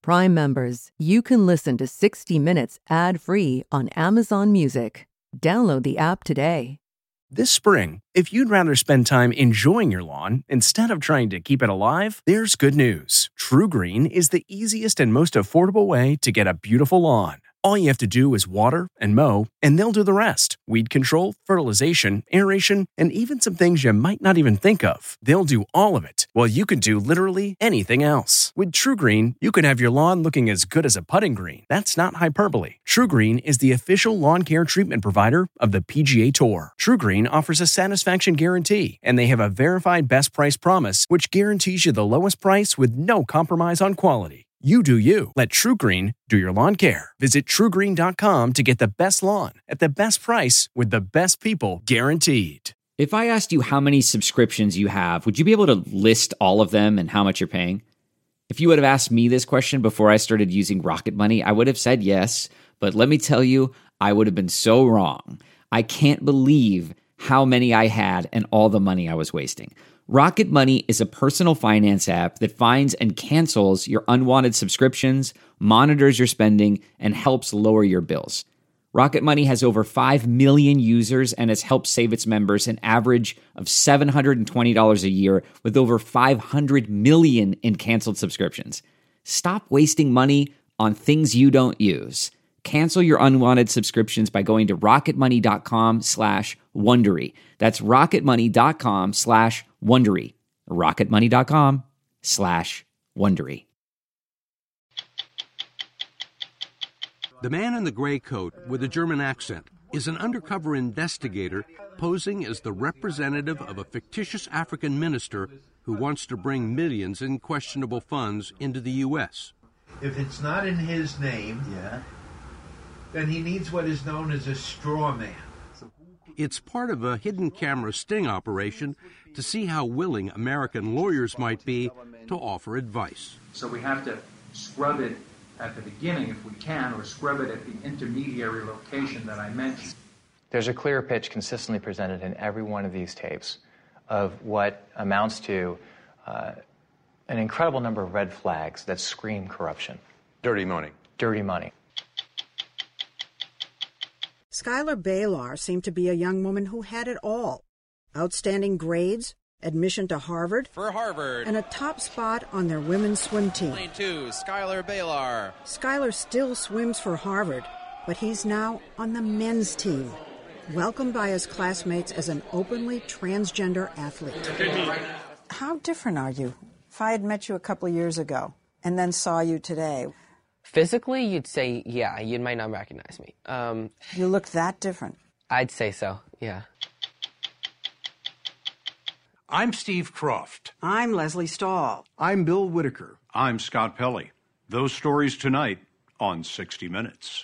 Prime members, you can listen to 60 Minutes ad-free on Amazon Music. Download the app today. This spring, if you'd rather spend time enjoying your lawn instead of trying to keep it alive, there's good news. TruGreen is the easiest and most affordable way to get a beautiful lawn. All you have to do is water and mow, and they'll do the rest. Weed control, fertilization, aeration, and even some things you might not even think of. They'll do all of it, while you can do literally anything else. With TruGreen, you can have your lawn looking as good as a putting green. That's not hyperbole. TruGreen is the official lawn care treatment provider of the PGA Tour. TruGreen offers a satisfaction guarantee, and they have a verified best price promise, which guarantees you the lowest price with no compromise on quality. You do you. Let TruGreen do your lawn care. Visit TruGreen.com to get the best lawn at the best price with the best people guaranteed. If I asked you how many subscriptions you have, would you be able to list all of them and how much you're paying? If you would have asked me this question before I started using Rocket Money, I would have said yes. But let me tell you, I would have been so wrong. I can't believe how many I had and all the money I was wasting. Rocket Money is a personal finance app that finds and cancels your unwanted subscriptions, monitors your spending, and helps lower your bills. Rocket Money has over 5 million users and has helped save its members an average of $720 a year with over 500 million in canceled subscriptions. Stop wasting money on things you don't use. Cancel your unwanted subscriptions by going to rocketmoney.com/Wondery. That's rocketmoney.com/Wondery. rocketmoney.com/Wondery. The man in the gray coat with a German accent is an undercover investigator posing as the representative of a fictitious African minister who wants to bring millions in questionable funds into the U.S. If it's not in his name, then he needs what is known as a straw man. It's part of a hidden camera sting operation to see how willing American lawyers might be to offer advice. So we have to scrub it at the beginning if we can, or scrub it at the intermediary location that I mentioned. There's a clear pitch consistently presented in every one of these tapes of what amounts to an incredible number of red flags that scream corruption. Dirty money. Dirty money. Skylar Baylor seemed to be a young woman who had it all. Outstanding grades, admission to Harvard, and a top spot on their women's swim team. Lane 2, Skylar Baylor. Skylar still swims for Harvard, but he's now on the men's team, welcomed by his classmates as an openly transgender athlete. How different are you? If I had met you a couple of years ago and then saw you today. Physically, you'd say, yeah, you might not recognize me. You look that different. I'd say so, yeah. I'm Steve Kroft. I'm Leslie Stahl. I'm Bill Whitaker. I'm Scott Pelley. Those stories tonight on 60 Minutes.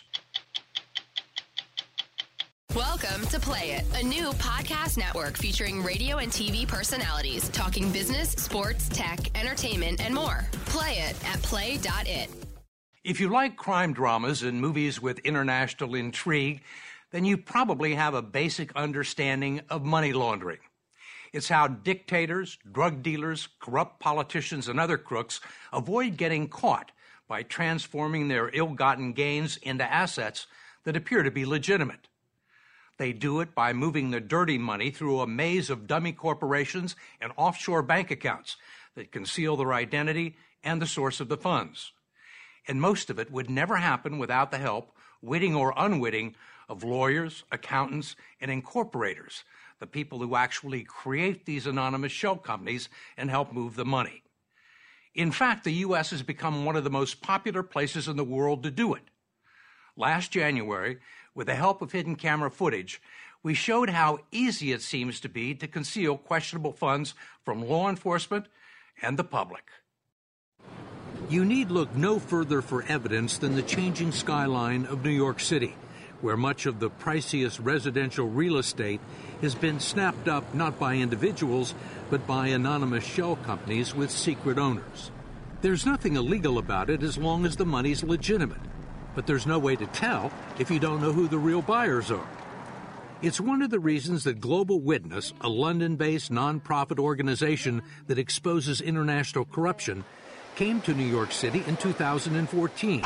Welcome to Play It, a new podcast network featuring radio and TV personalities talking business, sports, tech, entertainment, and more. Play it at play.it. If you like crime dramas and movies with international intrigue, then you probably have a basic understanding of money laundering. It's how dictators, drug dealers, corrupt politicians, and other crooks avoid getting caught by transforming their ill-gotten gains into assets that appear to be legitimate. They do it by moving the dirty money through a maze of dummy corporations and offshore bank accounts that conceal their identity and the source of the funds. And most of it would never happen without the help, witting or unwitting, of lawyers, accountants, and incorporators, the people who actually create these anonymous shell companies and help move the money. In fact, the U.S. has become one of the most popular places in the world to do it. Last January, with the help of hidden camera footage, we showed how easy it seems to be to conceal questionable funds from law enforcement and the public. You need look no further for evidence than the changing skyline of New York City, where much of the priciest residential real estate has been snapped up not by individuals, but by anonymous shell companies with secret owners. There's nothing illegal about it as long as the money's legitimate, but there's no way to tell if you don't know who the real buyers are. It's one of the reasons that Global Witness, a London-based nonprofit organization that exposes international corruption, came to New York City in 2014.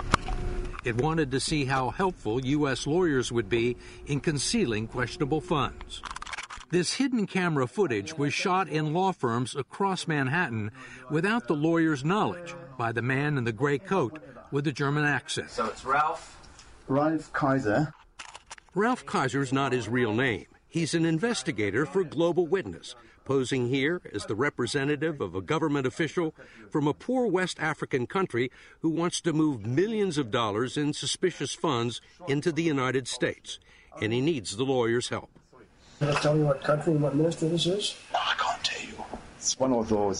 It wanted to see how helpful U.S. lawyers would be in concealing questionable funds. This hidden camera footage was shot in law firms across Manhattan without the lawyer's knowledge by the man in the gray coat with the German accent. So it's Ralph Kaiser. Ralph Kaiser's not his real name. He's an investigator for Global Witness, posing here as the representative of a government official from a poor West African country who wants to move millions of dollars in suspicious funds into the United States. And he needs the lawyer's help. Can I tell you what country and what minister this is? No, I can't tell you. It's one of those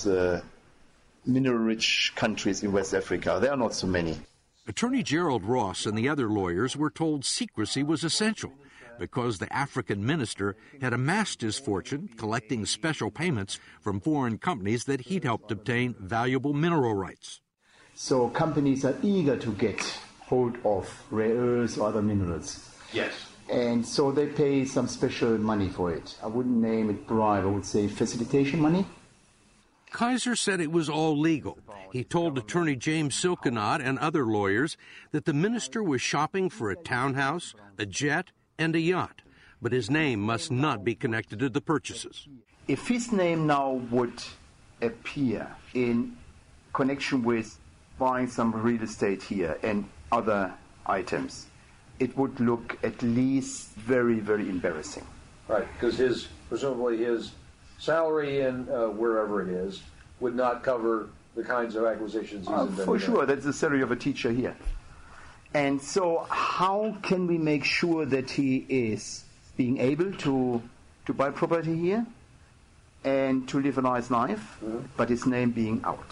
mineral-rich countries in West Africa. There are not so many. Attorney Gerald Ross and the other lawyers were told secrecy was essential because the African minister had amassed his fortune collecting special payments from foreign companies that he'd helped obtain valuable mineral rights. So companies are eager to get hold of rare earths or other minerals. Yes. And so they pay some special money for it. I wouldn't name it bribe, I would say facilitation money. Kaiser said it was all legal. He told attorney James Silkenot and other lawyers that the minister was shopping for a townhouse, a jet, and a yacht, but his name must not be connected to the purchases. If his name now would appear in connection with buying some real estate here and other items, it would look at least very, very embarrassing. Right, because presumably his salary in wherever it is would not cover the kinds of acquisitions he's been for sure, that's the salary of a teacher here. And so how can we make sure that he is being able to buy property here and to live a nice life, but his name being out?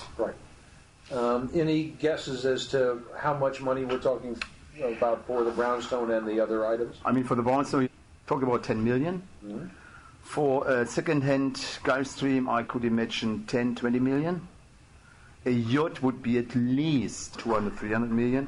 Right. Any guesses as to how much money we're talking about for the brownstone and the other items? I mean, for the brownstone, we talk about 10 million. Mm-hmm. For a second-hand Gulfstream, I could imagine 10, 20 million. A yacht would be at least 200, 300 million.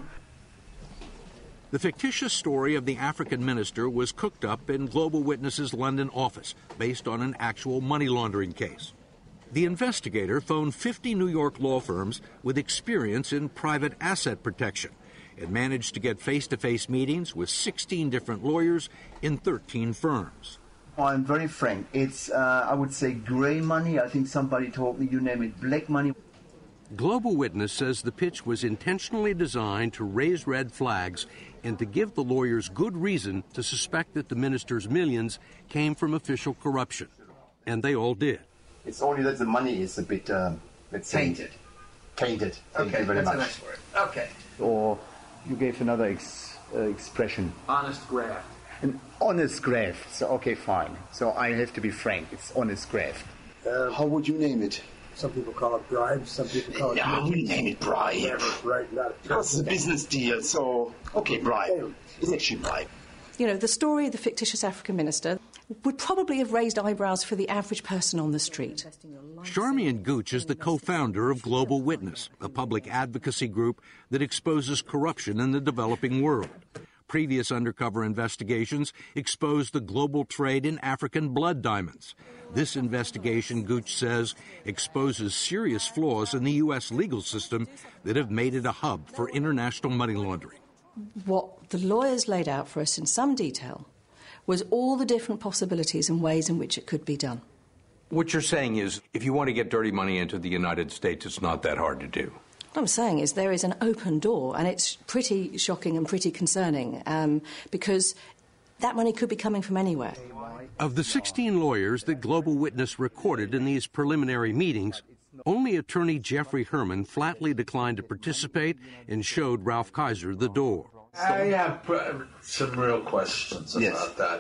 The fictitious story of the African minister was cooked up in Global Witness's London office based on an actual money laundering case. The investigator phoned 50 New York law firms with experience in private asset protection and managed to get face-to-face meetings with 16 different lawyers in 13 firms. I'm very frank. It's, I would say, gray money. I think somebody told me, you name it, black money. Global Witness says the pitch was intentionally designed to raise red flags and to give the lawyers good reason to suspect that the minister's millions came from official corruption. And they all did. It's only that the money is a bit, let's say... Tainted. Tainted. Thank you very much. That's a nice word. Okay. Or you gave another expression. Honest graft. An honest graft. So, okay, fine. So I have to be frank. It's honest graft. How would you name it? Some people call it bribe. Some people call it... Yeah, we name it bribe. Right, not it's a business deal, so... Okay, bribe. It's actually bribe. You know, the story of the fictitious African minister would probably have raised eyebrows for the average person on the street. Charmian Gooch is the co-founder of Global Witness, a public advocacy group that exposes corruption in the developing world. Previous undercover investigations exposed the global trade in African blood diamonds. This investigation, Gooch says, exposes serious flaws in the U.S. legal system that have made it a hub for international money laundering. What the lawyers laid out for us in some detail was all the different possibilities and ways in which it could be done. What you're saying is, if you want to get dirty money into the United States, it's not that hard to do. What I'm saying is there is an open door, and it's pretty shocking and pretty concerning, because that money could be coming from anywhere. Of the 16 lawyers that Global Witness recorded in these preliminary meetings, only attorney Jeffrey Herman flatly declined to participate and showed Ralph Kaiser the door. I have some real questions about that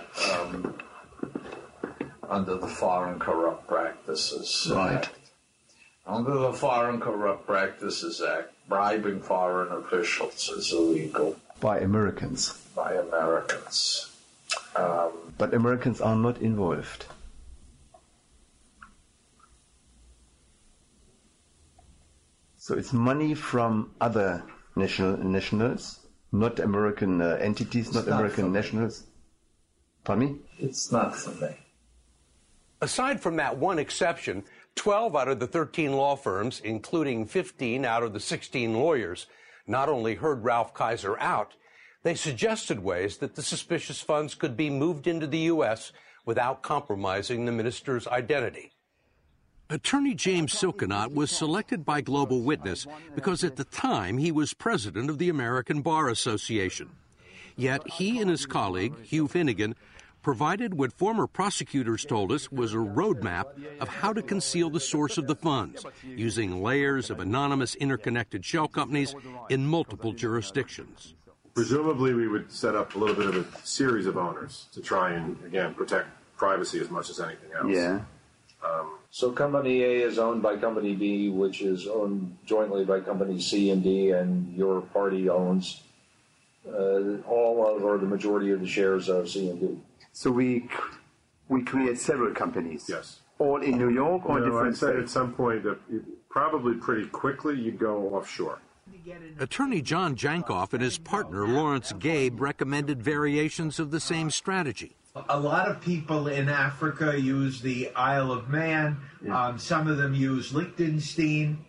under the Foreign Corrupt Practices Act. Under the Foreign Corrupt Practices Act, bribing foreign officials is illegal. By Americans. By Americans. But Americans are not involved. So it's money from other nationals, not American entities, not American nationals. Pardon me? It's not for me. Aside from that one exception, 12 out of the 13 law firms, including 15 out of the 16 lawyers, not only heard Ralph Kaiser out, they suggested ways that the suspicious funds could be moved into the U.S. without compromising the minister's identity. Attorney James Silkenot was selected by Global Witness because at the time he was president of the American Bar Association. Yet he and his colleague, Hugh Finnegan, provided what former prosecutors told us was a roadmap of how to conceal the source of the funds, using layers of anonymous interconnected shell companies in multiple jurisdictions. Presumably we would set up a little bit of a series of owners to try and, again, protect privacy as much as anything else. Yeah. So Company A is owned by Company B, which is owned jointly by Company C and D, and your party owns all of or the majority of the shares of C and D. So we create several companies. Yes. All in New York or different I'd say states? at some point, probably pretty quickly, you'd go offshore. Attorney John Jankoff and his partner Lawrence Gabe recommended variations of the same strategy. A lot of people in Africa use the Isle of Man. Some of them use Liechtenstein.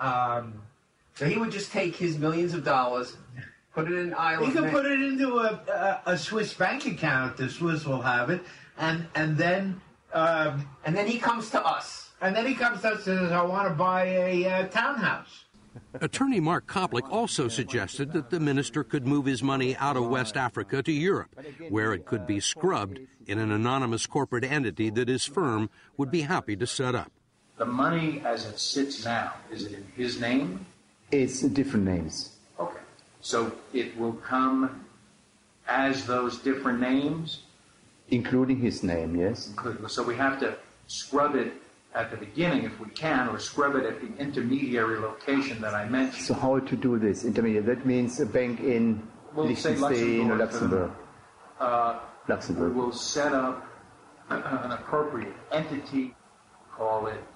So he would just take his millions of dollars, put it in Isle of Man. He could put it into a Swiss bank account. The Swiss will have it, and then he comes to us. And then he comes to us and says, "I want to buy a townhouse." Attorney Mark Koplik also suggested that the minister could move his money out of West Africa to Europe, where it could be scrubbed in an anonymous corporate entity that his firm would be happy to set up. The money as it sits now, is it in his name? It's different names. Okay. So it will come as those different names? Including his name, yes. So we have to scrub it at the beginning if we can, or scrub it at the intermediary location that I mentioned. So how to do this intermediate? That means a bank in Liechtenstein or Luxembourg. Luxembourg. We'll set up an appropriate entity, call it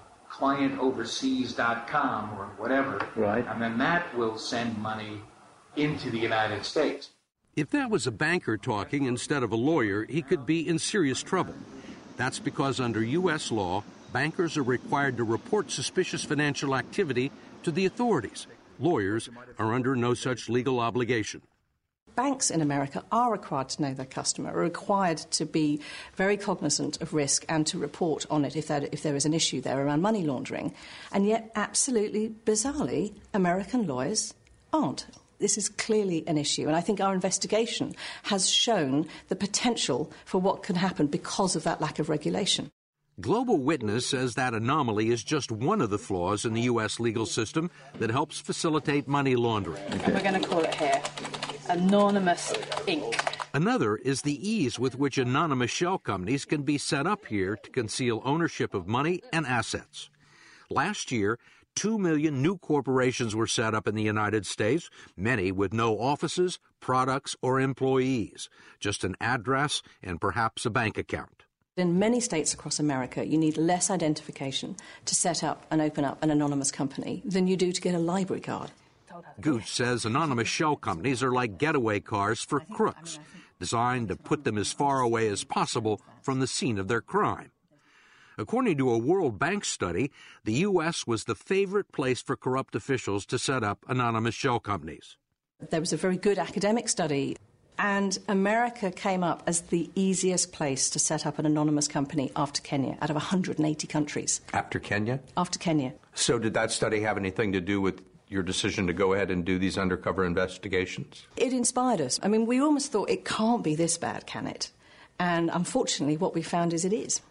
clientoverseas.com or whatever, right? And then that will send money into the United States. If that was a banker talking instead of a lawyer, he could be in serious trouble. That's because under U.S. law, bankers are required to report suspicious financial activity to the authorities. Lawyers are under no such legal obligation. Banks in America are required to know their customer, are required to be very cognizant of risk and to report on it if there is an issue there around money laundering. And yet, absolutely bizarrely, American lawyers aren't. This is clearly an issue, and I think our investigation has shown the potential for what can happen because of that lack of regulation. Global Witness says that anomaly is just one of the flaws in the U.S. legal system that helps facilitate money laundering. And we're going to call it here Anonymous Inc. Another is the ease with which anonymous shell companies can be set up here to conceal ownership of money and assets. Last year, 2 million new corporations were set up in the United States, many with no offices, products, or employees, just an address and perhaps a bank account. In many states across America, you need less identification to set up and open up an anonymous company than you do to get a library card. Gooch says anonymous shell companies are like getaway cars for crooks, designed to put them as far away as possible from the scene of their crime. According to a World Bank study, the U.S. was the favorite place for corrupt officials to set up anonymous shell companies. There was a very good academic study, and America came up as the easiest place to set up an anonymous company after Kenya, out of 180 countries. After Kenya? After Kenya. So did that study have anything to do with your decision to go ahead and do these undercover investigations? It inspired us. I mean, we almost thought it can't be this bad, can it? And unfortunately, what we found is it is.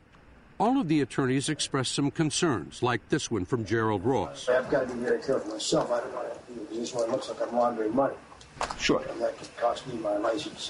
All of the attorneys expressed some concerns, like this one from Gerald Ross. I've got to be very careful myself. I don't want to be in a position where it looks like I'm laundering money. Sure. And that could cost me my license.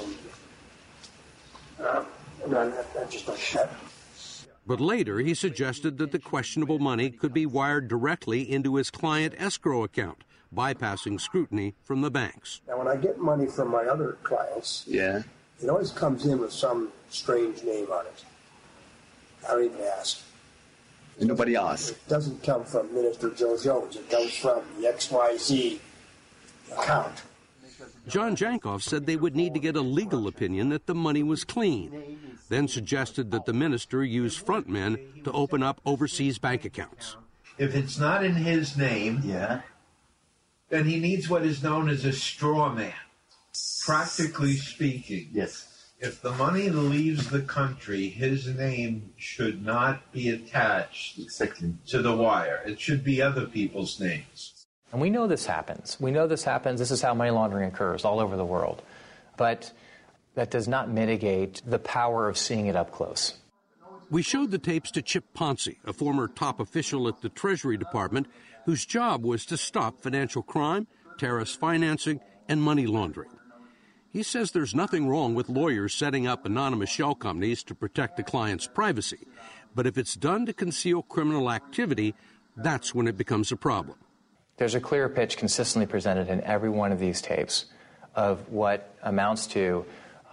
And I just don't have it. But later, he suggested that the questionable money could be wired directly into his client escrow account, bypassing scrutiny from the banks. Now, when I get money from my other clients, it always comes in with some strange name on it. I don't even ask. And nobody asks. It doesn't come from Minister Joe Jones. It comes from the XYZ account. John Jankoff said they would need to get a legal opinion that the money was clean, then suggested that the minister use front men to open up overseas bank accounts. If it's not in his name, then he needs what is known as a straw man. Practically speaking, if the money leaves the country, his name should not be attached to the wire. It should be other people's names. And we know this happens. This is how money laundering occurs all over the world. But that does not mitigate the power of seeing it up close. We showed the tapes to Chip Ponce, a former top official at the Treasury Department, whose job was to stop financial crime, terrorist financing, and money laundering. He says there's nothing wrong with lawyers setting up anonymous shell companies to protect the client's privacy. But if it's done to conceal criminal activity, that's when it becomes a problem. There's a clear pitch consistently presented in every one of these tapes of what amounts to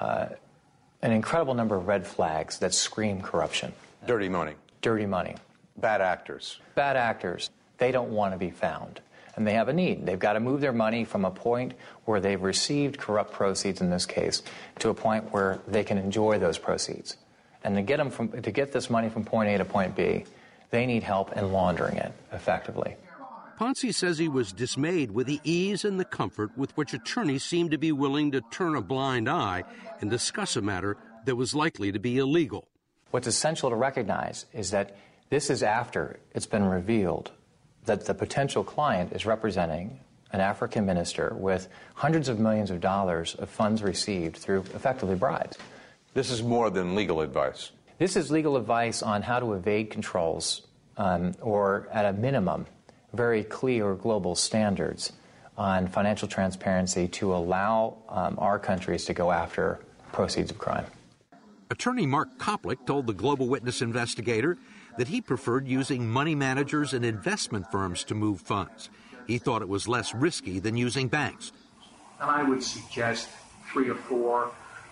an incredible number of red flags that scream corruption. Dirty money. Dirty money. Bad actors. Bad actors. They don't want to be found. And they have a need. They've got to move their money from a point where they've received corrupt proceeds, in this case, to a point where they can enjoy those proceeds. And to get this money from point A to point B, they need help in laundering it effectively. Ponce says he was dismayed with the ease and the comfort with which attorneys seemed to be willing to turn a blind eye and discuss a matter that was likely to be illegal. What's essential to recognize is that this is after it's been revealed that the potential client is representing an African minister with hundreds of millions of dollars of funds received through effectively bribes. This is more than legal advice. This is legal advice on how to evade controls or, at a minimum, very clear global standards on financial transparency to allow our countries to go after proceeds of crime. Attorney Mark Koplik told the Global Witness investigator that he preferred using money managers and investment firms to move funds. He thought it was less risky than using banks. And I would suggest 3 or 4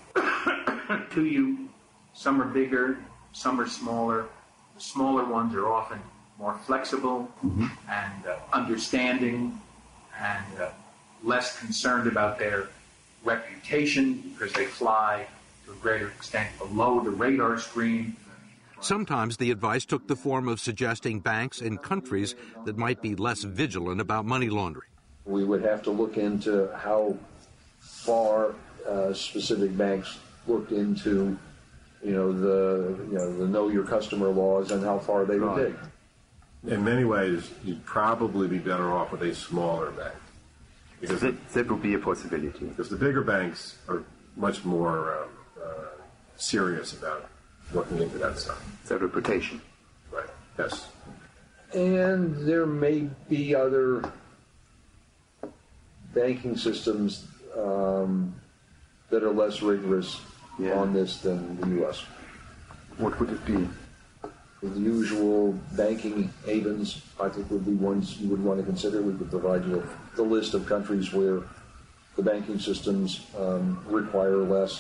to you. Some are bigger, some are smaller. The smaller ones are often more flexible and understanding and less concerned about their reputation because they fly to a greater extent below the radar screen. Sometimes the advice took the form of suggesting banks in countries that might be less vigilant about money laundering. We would have to look into how far specific banks looked into, the know your customer laws and how far they would dig. In many ways, you'd probably be better off with a smaller bank. Because that would be a possibility. Because the bigger banks are much more serious about looking into that stuff. Their reputation. Right, yes. And there may be other banking systems that are less rigorous on this than the U.S. What would it be? The usual banking havens, I think, would be ones you would want to consider. We could provide you with the list of countries where the banking systems require less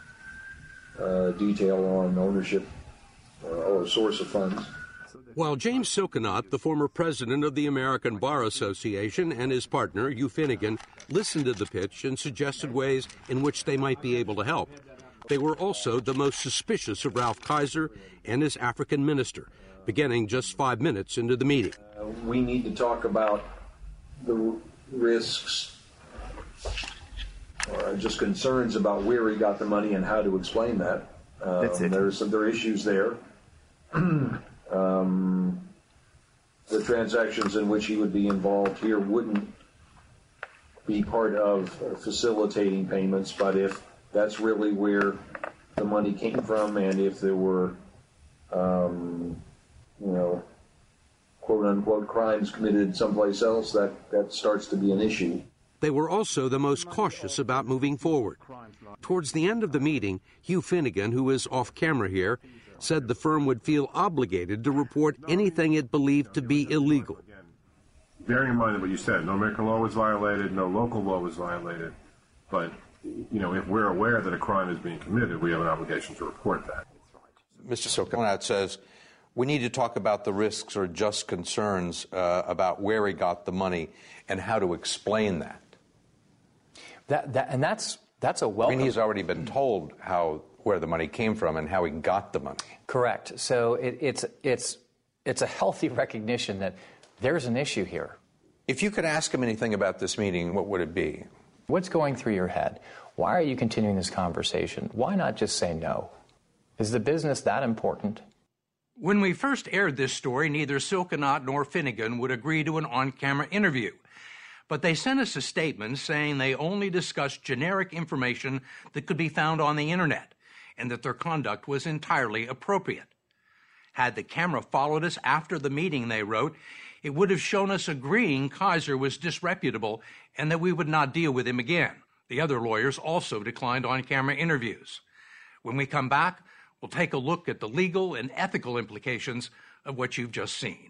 detail on ownership or source of funds. While James Silkenot, the former president of the American Bar Association, and his partner, Hugh Finnegan, listened to the pitch and suggested ways in which they might be able to help, they were also the most suspicious of Ralph Kaiser and his African minister, beginning just 5 minutes into the meeting. We need to talk about the risks or just concerns about where he got the money and how to explain that. That's it. There are issues there. The transactions in which he would be involved here wouldn't be part of facilitating payments, but if that's really where the money came from, and if there were, quote-unquote crimes committed someplace else, that starts to be an issue. They were also the most cautious about moving forward. Towards the end of the meeting, Hugh Finnegan, who is off camera here, said the firm would feel obligated to report anything it believed to be illegal. Bearing in mind what you said, no American law was violated, no local law was violated, but if we're aware that a crime is being committed, we have an obligation to report that. Mr. Silkenot says we need to talk about the risks or just concerns about where he got the money and how to explain that. That's a welcome. I mean, he's already been told where the money came from and how he got the money. Correct. So it's a healthy recognition that there's an issue here. If you could ask him anything about this meeting, what would it be? What's going through your head? Why are you continuing this conversation? Why not just say no? Is the business that important? When we first aired this story, neither Silkenat nor Finnegan would agree to an on-camera interview. But they sent us a statement saying they only discussed generic information that could be found on the internet and that their conduct was entirely appropriate. Had the camera followed us after the meeting, they wrote, it would have shown us agreeing Kaiser was disreputable and that we would not deal with him again. The other lawyers also declined on-camera interviews. When we come back, we'll take a look at the legal and ethical implications of what you've just seen.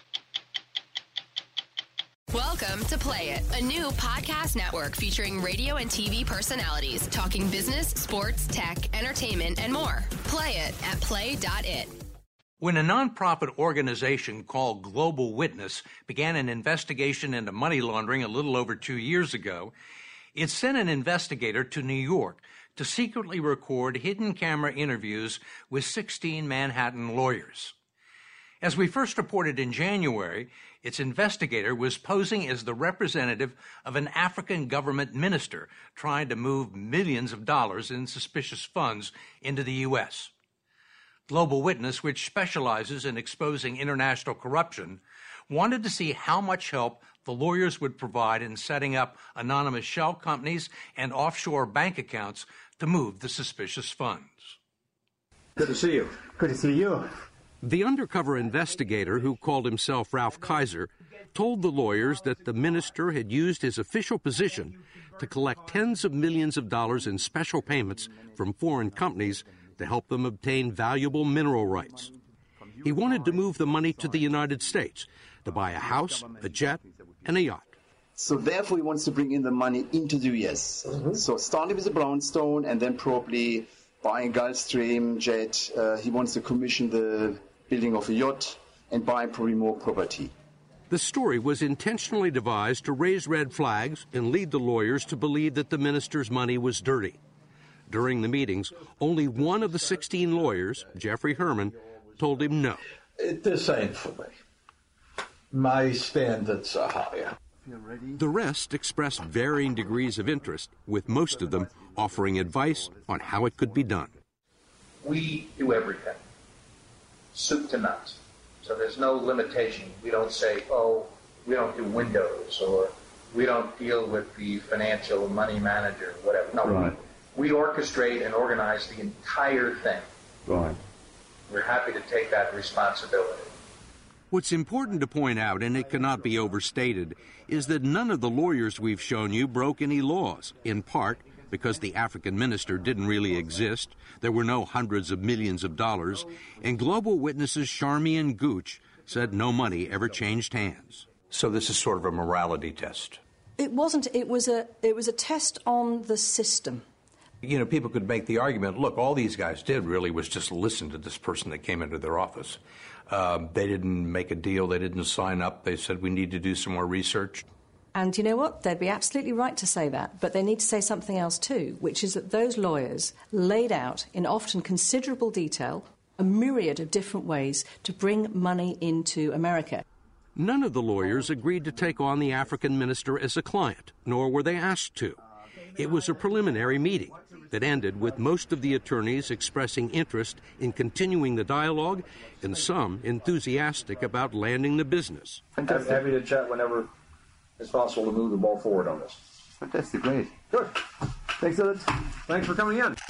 Welcome to Play It, a new podcast network featuring radio and TV personalities talking business, sports, tech, entertainment, and more. Play it at play.it. When a nonprofit organization called Global Witness began an investigation into money laundering a little over 2 years ago, it sent an investigator to New York to secretly record hidden camera interviews with 16 Manhattan lawyers. As we first reported in January, its investigator was posing as the representative of an African government minister trying to move millions of dollars in suspicious funds into the U.S. Global Witness, which specializes in exposing international corruption, wanted to see how much help the lawyers would provide in setting up anonymous shell companies and offshore bank accounts to move the suspicious funds. Good to see you. Good to see you. The undercover investigator, who called himself Ralph Kaiser, told the lawyers that the minister had used his official position to collect tens of millions of dollars in special payments from foreign companies to help them obtain valuable mineral rights. He wanted to move the money to the United States to buy a house, a jet, and a yacht. So therefore he wants to bring in the money into the U.S. So starting with the brownstone and then probably buying Gulfstream jet. He wants to commission the building of a yacht and buy probably more property. The story was intentionally devised to raise red flags and lead the lawyers to believe that the minister's money was dirty. During the meetings, only one of the 16 lawyers, Jeffrey Herman, told him no. This ain't for me. My standards are higher. The rest expressed varying degrees of interest, with most of them offering advice on how it could be done. We do everything, soup to nuts. So there's no limitation. We don't say, oh, we don't do windows, or we don't deal with the financial money manager, whatever. No, right. We orchestrate and organize the entire thing. Right. We're happy to take that responsibility. What's important to point out, and it cannot be overstated, is that none of the lawyers we've shown you broke any laws, in part because the African minister didn't really exist, there were no hundreds of millions of dollars, and Global Witness's Charmian Gooch said no money ever changed hands. So this is sort of a morality test. It wasn't. It was a test on the system. You know, people could make the argument, look, all these guys did really was just listen to this person that came into their office. They didn't make a deal. They didn't sign up. They said, we need to do some more research. And you know what? They'd be absolutely right to say that, but they need to say something else too, which is that those lawyers laid out in often considerable detail a myriad of different ways to bring money into America. None of the lawyers agreed to take on the African minister as a client, nor were they asked to. It was a preliminary meeting that ended with most of the attorneys expressing interest in continuing the dialogue and some enthusiastic about landing the business. I'm happy to chat whenever it's possible to move the ball forward on this. Fantastic, great. Good. Thanks, Ed. Thanks for coming in.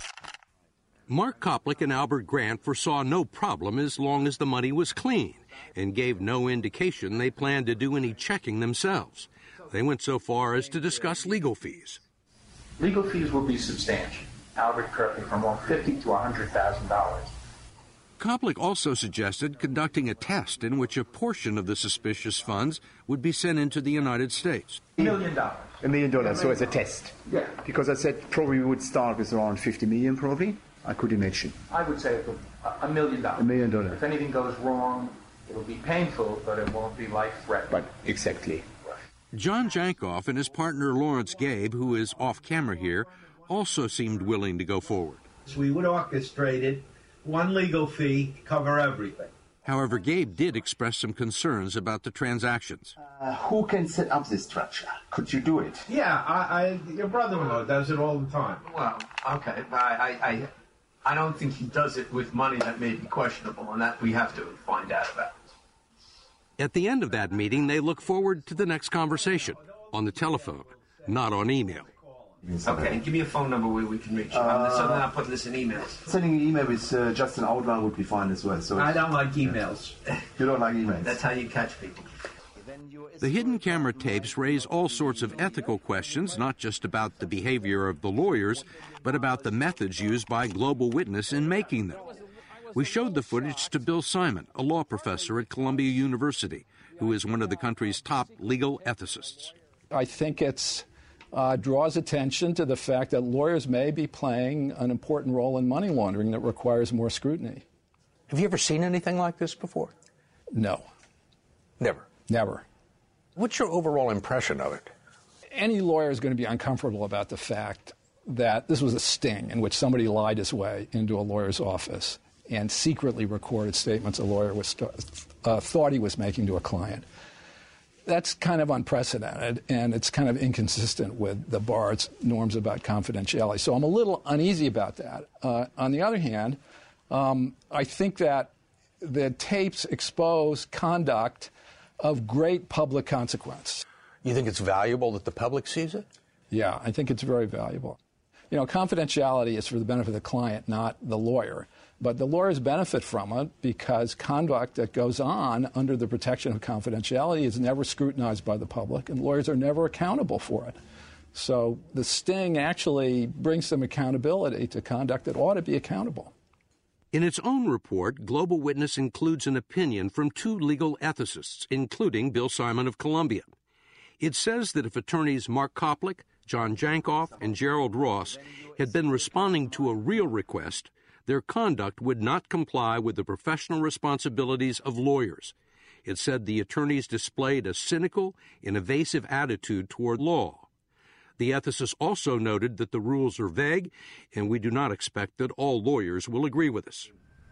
Mark Koplik and Albert Grant foresaw no problem as long as the money was clean and gave no indication they planned to do any checking themselves. They went so far as to discuss legal fees. Legal fees will be substantial. Albert, correct me if I'm wrong, $50,000 to $100,000. Koplik also suggested conducting a test in which a portion of the suspicious funds would be sent into the United States. $1 million. $1 million, so as a test. Yeah. Because I said probably we would start with around 50 million, probably. I could imagine. I would say $1 million. $1 million. If anything goes wrong, it'll be painful, but it won't be life-threatening. But exactly. John Jankoff and his partner Lawrence Gabe, who is off camera here, also seemed willing to go forward. We would orchestrate it, one legal fee, cover everything. However, Gabe did express some concerns about the transactions. Who can set up this structure? Could you do it? Yeah, your brother-in-law does it all the time. Well, okay, I don't think he does it with money that may be questionable, and that we have to find out about. At the end of that meeting, they look forward to the next conversation on the telephone, not on email. Okay, give me a phone number where we can reach you. So then I'm putting this in emails. Sending an email with just an outline would be fine as well. So I don't like emails. You don't like emails? That's how you catch people. The hidden camera tapes raise all sorts of ethical questions, not just about the behavior of the lawyers, but about the methods used by Global Witness in making them. We showed the footage to Bill Simon, a law professor at Columbia University, who is one of the country's top legal ethicists. I think it's draws attention to the fact that lawyers may be playing an important role in money laundering that requires more scrutiny. Have you ever seen anything like this before? No. Never? Never. What's your overall impression of it? Any lawyer is going to be uncomfortable about the fact that this was a sting in which somebody lied his way into a lawyer's office and secretly recorded statements a lawyer was thought he was making to a client. That's kind of unprecedented, and it's kind of inconsistent with the bar's norms about confidentiality. So I'm a little uneasy about that. On the other hand, I think that the tapes expose conduct of great public consequence. You think it's valuable that the public sees it? Yeah, I think it's very valuable. You know, confidentiality is for the benefit of the client, not the lawyer. But the lawyers benefit from it because conduct that goes on under the protection of confidentiality is never scrutinized by the public, and lawyers are never accountable for it. So the sting actually brings some accountability to conduct that ought to be accountable. In its own report, Global Witness includes an opinion from two legal ethicists, including Bill Simon of Columbia. It says that if attorneys Mark Koplik, John Jankoff, and Gerald Ross had been responding to a real request, their conduct would not comply with the professional responsibilities of lawyers. It said the attorneys displayed a cynical and evasive attitude toward law. The ethicist also noted that the rules are vague, and we do not expect that all lawyers will agree with us.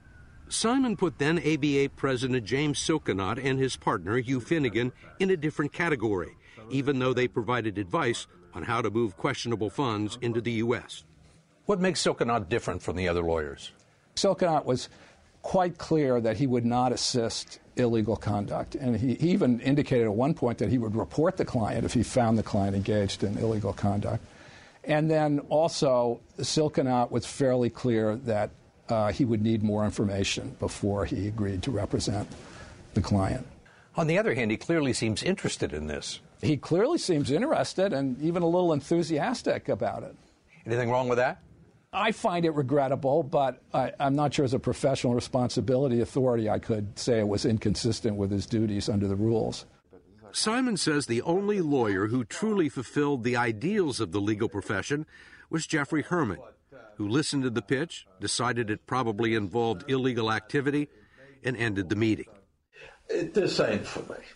Simon put then ABA President James Silkenat and his partner Hugh Finnegan in a different category, even though they provided advice on how to move questionable funds into the U.S. What makes Silkenat different from the other lawyers? Silkenat was quite clear that he would not assist illegal conduct, and he even indicated at one point that he would report the client if he found the client engaged in illegal conduct. And then also, Silkenat was fairly clear that he would need more information before he agreed to represent the client. On the other hand, he clearly seems interested in this. He clearly seems interested and even a little enthusiastic about it. Anything wrong with that? I find it regrettable, but I'm not sure as a professional responsibility authority I could say it was inconsistent with his duties under the rules. Simon says the only lawyer who truly fulfilled the ideals of the legal profession was Jeffrey Herman, who listened to the pitch, decided it probably involved illegal activity, and ended the meeting. This ain't for me.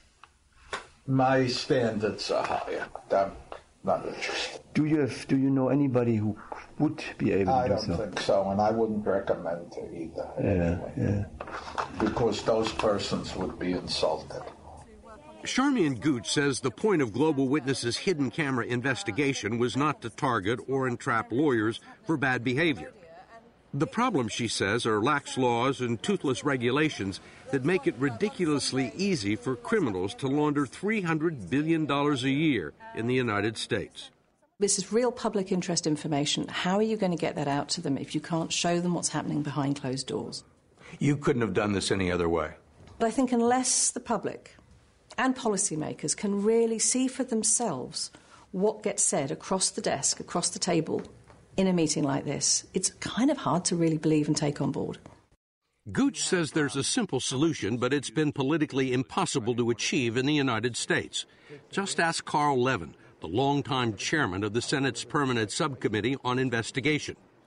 My standards are higher. I'm not interested. Do you know anybody who would be able to do so? I don't think so, and I wouldn't recommend it either. Yeah. Because those persons would be insulted. Charmian Gooch says the point of Global Witness's hidden camera investigation was not to target or entrap lawyers for bad behavior. The problem, she says, are lax laws and toothless regulations that make it ridiculously easy for criminals to launder $300 billion a year in the United States. This is real public interest information. How are you going to get that out to them if you can't show them what's happening behind closed doors? You couldn't have done this any other way. But I think unless the public and policymakers can really see for themselves what gets said across the desk, across the table, in a meeting like this, it's kind of hard to really believe and take on board. Gooch says there's a simple solution, but it's been politically impossible to achieve in the United States. Just ask Carl Levin, the longtime chairman of the Senate's Permanent Subcommittee on Investigation.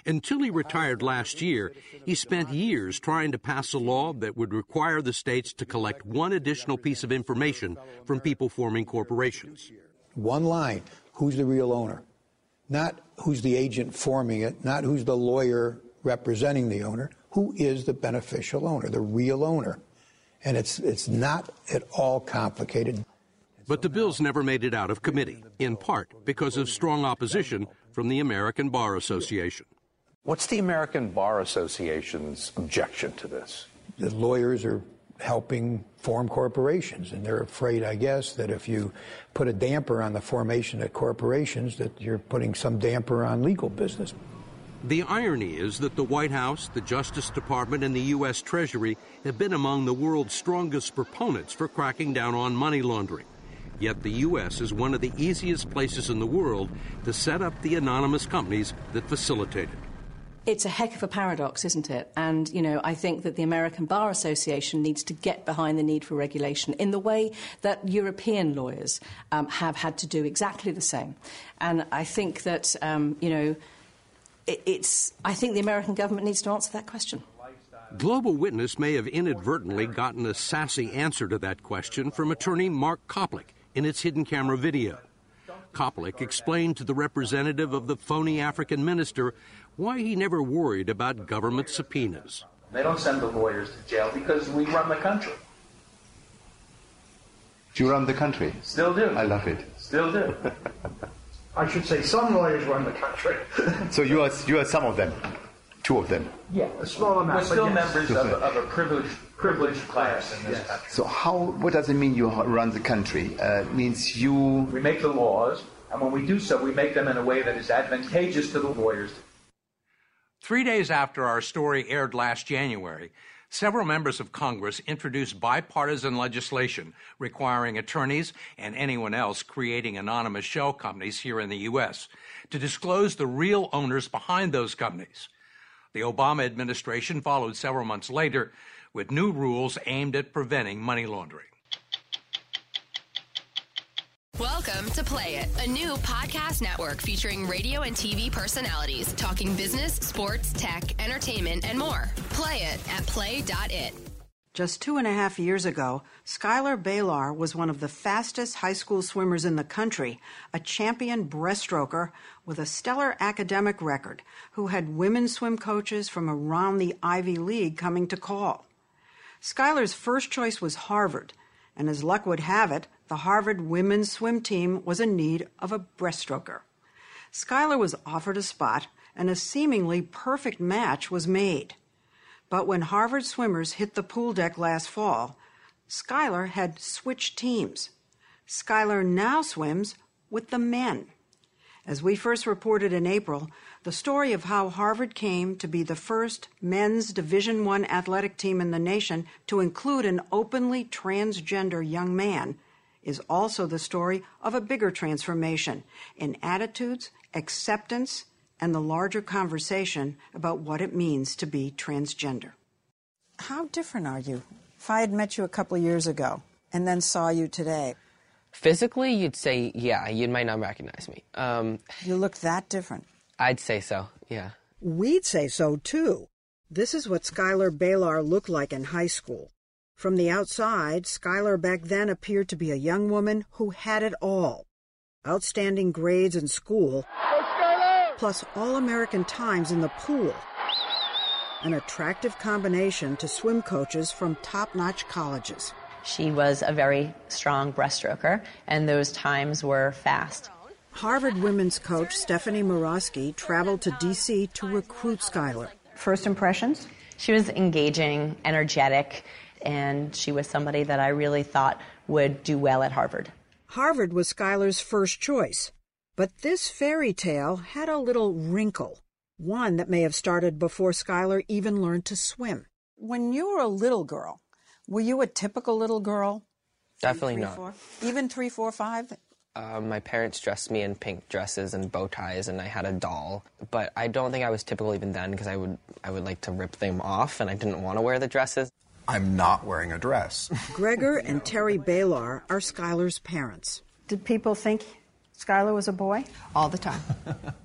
Until he retired last year, he spent years trying to pass a law that would require the states to collect one additional piece of information from people forming corporations. One line, who's the real owner? Not who's the agent forming it, not who's the lawyer representing the owner. Who is the beneficial owner, the real owner? And it's not at all complicated. But the bills never made it out of committee, in part because of strong opposition from the American Bar Association. What's the American Bar Association's objection to this? The lawyers are helping form corporations, and they're afraid, I guess, that if you put a damper on the formation of corporations, that you're putting some damper on legal business. The irony is that the White House, the Justice Department, and the U.S. Treasury have been among the world's strongest proponents for cracking down on money laundering. Yet the U.S. is one of the easiest places in the world to set up the anonymous companies that facilitate it. It's a heck of a paradox, isn't it? And, I think that the American Bar Association needs to get behind the need for regulation in the way that European lawyers have had to do exactly the same. And I think that, I think the American government needs to answer that question. Global Witness may have inadvertently gotten a sassy answer to that question from attorney Mark Koplik in its hidden camera video. Koplik explained to the representative of the phony African minister why he never worried about government subpoenas. They don't send the lawyers to jail because we run the country. Do you run the country? Still do. I love it. Still do. I should say some lawyers run the country. So you are some of them, two of them. Yeah, a small amount. We're still members of a privileged class in this country. So what does it mean you run the country? Means you... We make the laws, and when we do so, we make them in a way that is advantageous to the lawyers. 3 days after our story aired last January, several members of Congress introduced bipartisan legislation requiring attorneys and anyone else creating anonymous shell companies here in the U.S. to disclose the real owners behind those companies. The Obama administration followed several months later with new rules aimed at preventing money laundering. Welcome to Play It, a new podcast network featuring radio and TV personalities talking business, sports, tech, entertainment, and more. Play it at play.it. Just 2.5 years ago, Skylar Baylor was one of the fastest high school swimmers in the country, a champion breaststroker with a stellar academic record, who had women's swim coaches from around the Ivy League coming to call. Skylar's first choice was Harvard, and as luck would have it, the Harvard women's swim team was in need of a breaststroker. Skylar was offered a spot, and a seemingly perfect match was made. But when Harvard swimmers hit the pool deck last fall, Skylar had switched teams. Skylar now swims with the men. As we first reported in April, the story of how Harvard came to be the first men's Division I athletic team in the nation to include an openly transgender young man is also the story of a bigger transformation in attitudes, acceptance, and the larger conversation about what it means to be transgender. How different are you? If I had met you a couple of years ago and then saw you today. Physically, you'd say, yeah, you might not recognize me. You look that different. I'd say so, yeah. We'd say so, too. This is what Skylar Baylor looked like in high school. From the outside, Skylar back then appeared to be a young woman who had it all. Outstanding grades in school, plus All-American times in the pool. An attractive combination to swim coaches from top-notch colleges. She was a very strong breaststroker, and those times were fast. Harvard women's coach Stephanie Murawski traveled to D.C. to recruit Skylar. First impressions? She was engaging, energetic, and she was somebody that I really thought would do well at Harvard. Harvard was Skylar's first choice, but this fairy tale had a little wrinkle, one that may have started before Skylar even learned to swim. When you were a little girl, were you a typical little girl? Definitely 3, not. 4? Even 3, 4, 5? My parents dressed me in pink dresses and bow ties, and I had a doll. But I don't think I was typical even then, because I would like to rip them off, and I didn't want to wear the dresses. I'm not wearing a dress. Gregor and Terry Baylor are Skylar's parents. Did people think Skylar was a boy? All the time.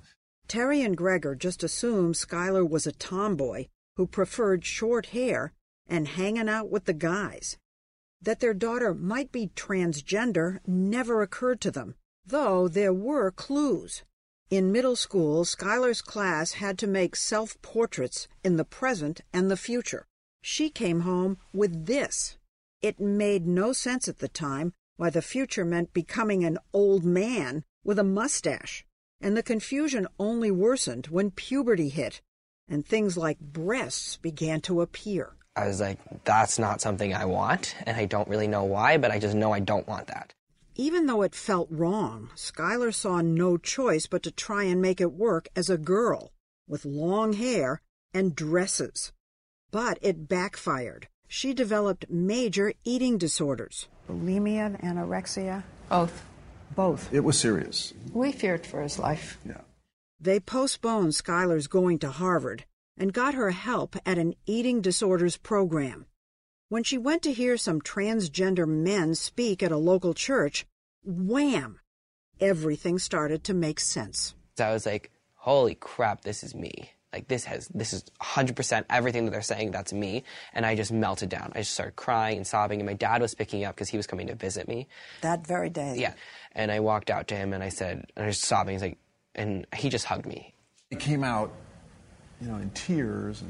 Terry and Gregor just assumed Skylar was a tomboy who preferred short hair and hanging out with the guys. That their daughter might be transgender never occurred to them, though there were clues. In middle school, Skylar's class had to make self-portraits in the present and the future. She came home with this. It made no sense at the time why the future meant becoming an old man with a mustache, and the confusion only worsened when puberty hit, and things like breasts began to appear. I was like, that's not something I want, and I don't really know why, but I just know I don't want that. Even though it felt wrong, Skylar saw no choice but to try and make it work as a girl, with long hair and dresses. But it backfired. She developed major eating disorders. Bulimia, anorexia? Both. It was serious. We feared for his life. Yeah. They postponed Skylar's going to Harvard and got her help at an eating disorders program. When she went to hear some transgender men speak at a local church, wham! Everything started to make sense. So I was like, holy crap, this is me. Like, this is 100% everything that they're saying, that's me. And I just melted down. I just started crying and sobbing, and my dad was picking me up because he was coming to visit me. That very day? Yeah. And I walked out to him, and I said, and I was sobbing, he's like, and he just hugged me. It came out, in tears,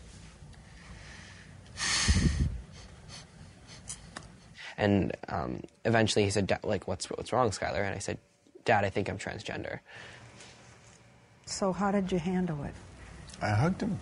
and eventually he said, like, what's wrong, Skylar? And I said, Dad, I think I'm transgender. So how did you handle it? I hugged him.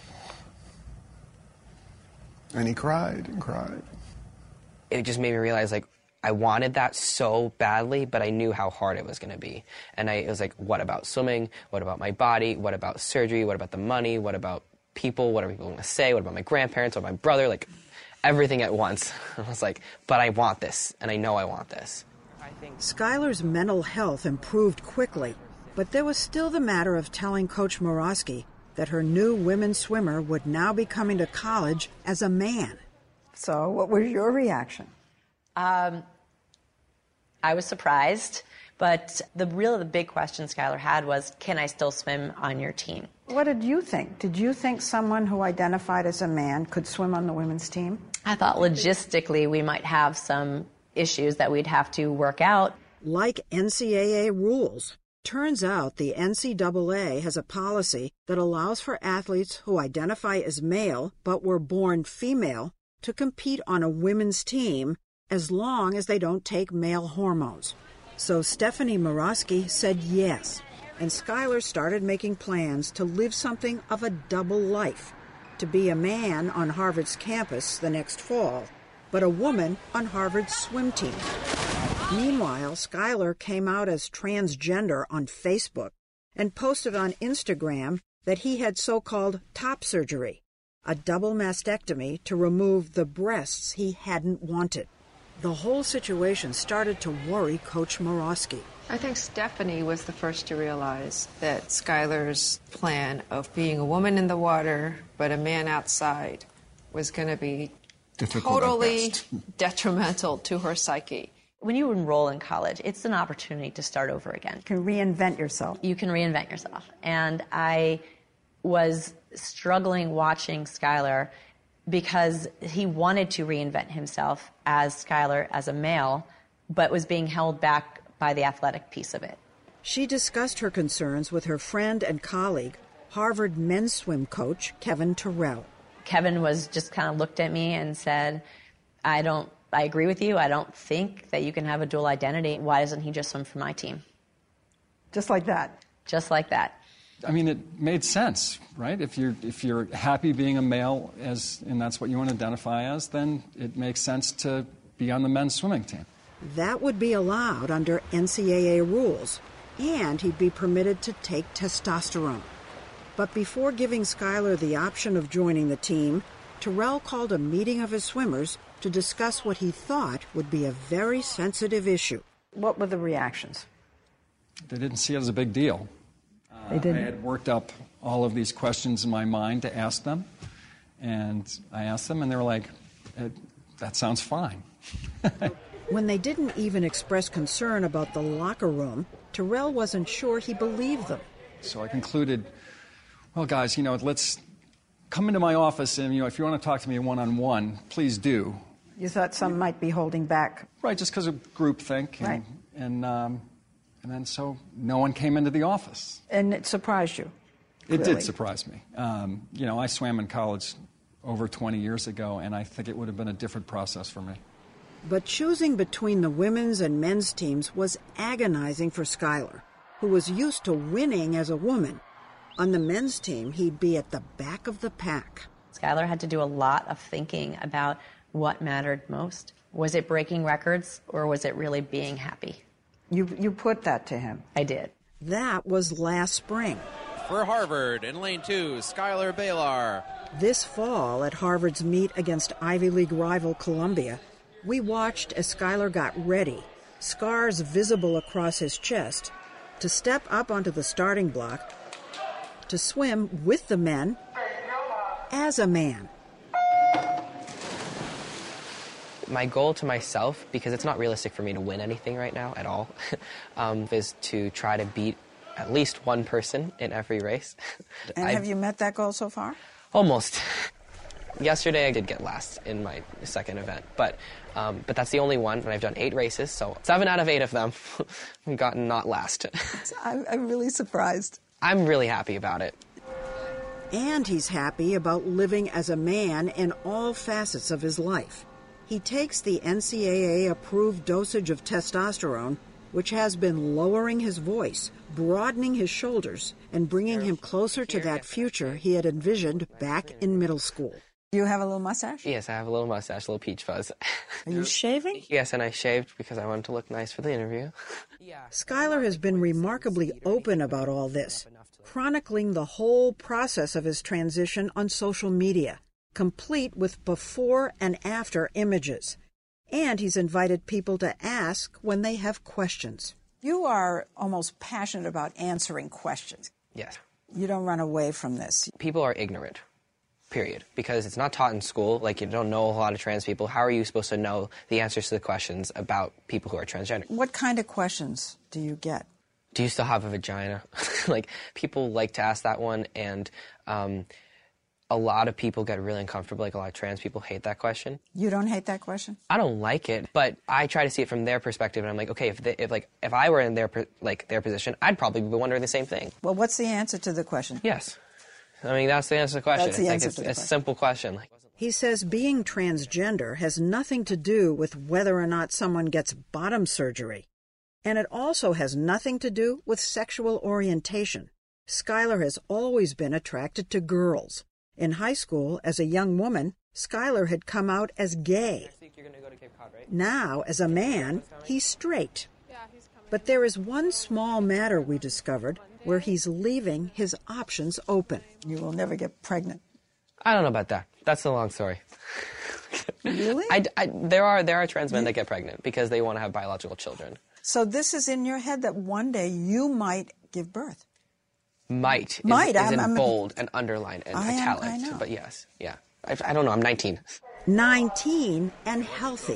And he cried and cried. It just made me realize, like, I wanted that so badly, but I knew how hard it was going to be. And it was like, what about swimming? What about my body? What about surgery? What about the money? What about people? What are people going to say? What about my grandparents? What about my brother? Like, everything at once. I was like, but I want this, and I know I want this. Skylar's mental health improved quickly, but there was still the matter of telling Coach Morosky that her new women's swimmer would now be coming to college as a man. So what was your reaction? I was surprised, but the big question Skylar had was, can I still swim on your team? What did you think? Did you think someone who identified as a man could swim on the women's team? I thought logistically we might have some issues that we'd have to work out. Like NCAA rules. Turns out the NCAA has a policy that allows for athletes who identify as male but were born female to compete on a women's team as long as they don't take male hormones. So Stephanie Morosky said yes, and Skylar started making plans to live something of a double life, to be a man on Harvard's campus the next fall, but a woman on Harvard's swim team. Meanwhile, Skylar came out as transgender on Facebook and posted on Instagram that he had so-called top surgery, a double mastectomy to remove the breasts he hadn't wanted. The whole situation started to worry Coach Morosky. I think Stephanie was the first to realize that Skylar's plan of being a woman in the water but a man outside was going to be totally detrimental to her psyche. When you enroll in college, it's an opportunity to start over again. You can reinvent yourself. You can reinvent yourself. And I was struggling watching Skylar because he wanted to reinvent himself as Skylar as a male, but was being held back by the athletic piece of it. She discussed her concerns with her friend and colleague, Harvard men's swim coach Kevin Terrell. Kevin was just kind of looked at me and said, I agree with you. I don't think that you can have a dual identity. Why doesn't he just swim for my team? Just like that? Just like that. I mean, it made sense, right? If you're happy being a male and that's what you want to identify as, then it makes sense to be on the men's swimming team. That would be allowed under NCAA rules, and he'd be permitted to take testosterone. But before giving Skylar the option of joining the team, Terrell called a meeting of his swimmers to discuss what he thought would be a very sensitive issue. What were the reactions? They didn't see it as a big deal. They didn't. I had worked up all of these questions in my mind to ask them, and I asked them, and they were like, that sounds fine. When they didn't even express concern about the locker room, Terrell wasn't sure he believed them. So I concluded, well, guys, let's come into my office and, if you want to talk to me one-on-one, please do. You thought some might be holding back. Right, just because of groupthink. Right. And then so no one came into the office. And it surprised you? It Clearly. did surprise me. I swam in college over 20 years ago, and I think it would have been a different process for me. But choosing between the women's and men's teams was agonizing for Skylar, who was used to winning as a woman. On the men's team, he'd be at the back of the pack. Skylar had to do a lot of thinking about what mattered most. Was it breaking records, or was it really being happy? You put that to him. I did. That was last spring. For Harvard, in lane 2, Skylar Baylor. This fall, at Harvard's meet against Ivy League rival Columbia, we watched as Skylar got ready, scars visible across his chest, to step up onto the starting block, to swim with the men, as a man. My goal to myself, because it's not realistic for me to win anything right now at all, is to try to beat at least one person in every race. And have you met that goal so far? Almost. Yesterday I did get last in my second event, but that's the only one, and I've done 8 races, so 7 out of 8 of them have gotten not last. I'm really surprised. I'm really happy about it. And he's happy about living as a man in all facets of his life. He takes the NCAA-approved dosage of testosterone, which has been lowering his voice, broadening his shoulders, and bringing him closer to that future he had envisioned back in middle school. You have a little mustache? Yes, I have a little mustache, a little peach fuzz. Are you shaving? Yes, and I shaved because I wanted to look nice for the interview. Skylar has been remarkably open about all this, chronicling the whole process of his transition on social media, complete with before and after images. And he's invited people to ask when they have questions. You are almost passionate about answering questions. Yes. You don't run away from this. People are ignorant, period, because it's not taught in school. Like, you don't know a lot of trans people. How are you supposed to know the answers to the questions about people who are transgender? What kind of questions do you get? Do you still have a vagina? Like, people like to ask that one, and a lot of people get really uncomfortable. Like, a lot of trans people hate that question. You don't hate that question? I don't like it, but I try to see it from their perspective, and I'm like, okay, if I were in their position, I'd probably be wondering the same thing. Well, what's the answer to the question? Yes. I mean, that's the answer to the question. That's the answer to the it's a simple question. He says being transgender has nothing to do with whether or not someone gets bottom surgery. And it also has nothing to do with sexual orientation. Skylar has always been attracted to girls. In high school, as a young woman, Skylar had come out as gay. Now, as a man, he's straight. But there is one small matter we discovered where he's leaving his options open. You will never get pregnant. I don't know about that. That's a long story. Really? There are trans men that get pregnant because they want to have biological children. So this is in your head that one day you might give birth? Might is in bold and underlined and italic. I know. But yes, yeah. I don't know. I'm 19. 19 and healthy.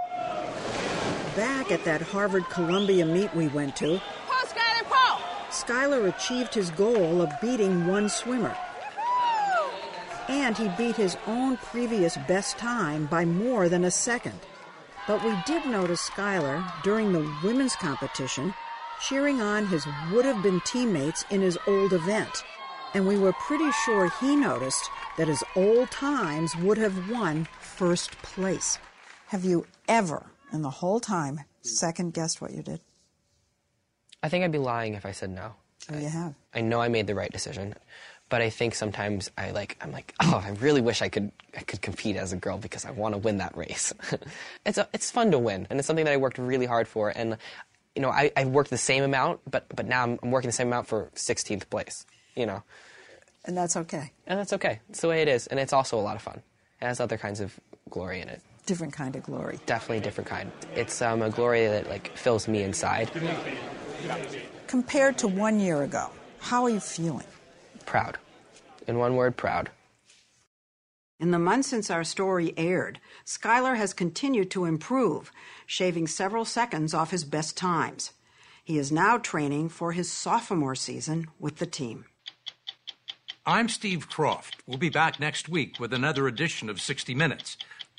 Back at that Harvard-Columbia meet we went to, Skylar achieved his goal of beating one swimmer. And he beat his own previous best time by more than a second. But we did notice Skylar, during the women's competition, cheering on his would-have-been teammates in his old event. And we were pretty sure he noticed that his old times would have won first place. Have you ever, in the whole time, second-guessed what you did? I think I'd be lying if I said no. Oh, you have. I know I made the right decision, but I think sometimes I'm like, oh, I really wish I could compete as a girl because I want to win that race. It's fun to win, and it's something that I worked really hard for. And you know, I worked the same amount, but now I'm working the same amount for 16th place. You know, and that's okay. And that's okay. It's the way it is, and it's also a lot of fun. It has other kinds of glory in it. Different kind of glory. Definitely a different kind. It's a glory that fills me inside. Compared to 1 year ago, how are you feeling? Proud. In one word, proud. In the months since our story aired, Skylar has continued to improve, shaving several seconds off his best times. He is now training for his sophomore season with the team. I'm Steve Kroft. We'll be back next week with another edition of 60 Minutes.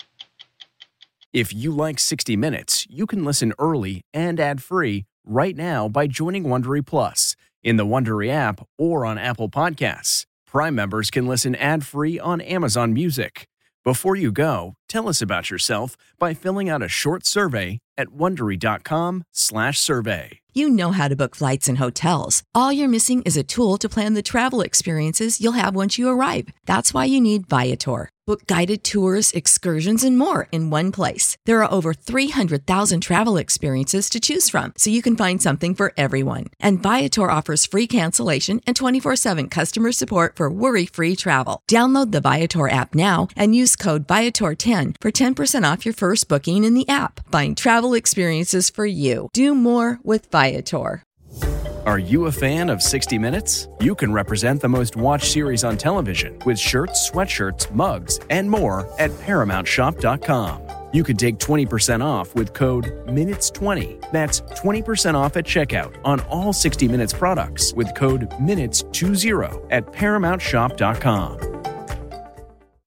If you like 60 Minutes, you can listen early and ad-free right now by joining Wondery Plus in the Wondery app or on Apple Podcasts. Prime members can listen ad-free on Amazon Music. Before you go, tell us about yourself by filling out a short survey at Wondery.com/survey. You know how to book flights and hotels. All you're missing is a tool to plan the travel experiences you'll have once you arrive. That's why you need Viator. Book guided tours, excursions, and more in one place. There are over 300,000 travel experiences to choose from, so you can find something for everyone. And Viator offers free cancellation and 24/7 customer support for worry-free travel. Download the Viator app now and use code Viator10 for 10% off your first booking in the app. Find travel experiences for you. Do more with Viator. Are you a fan of 60 Minutes? You can represent the most watched series on television with shirts, sweatshirts, mugs, and more at ParamountShop.com. You can take 20% off with code MINUTES20. That's 20% off at checkout on all 60 Minutes products with code MINUTES20 at ParamountShop.com.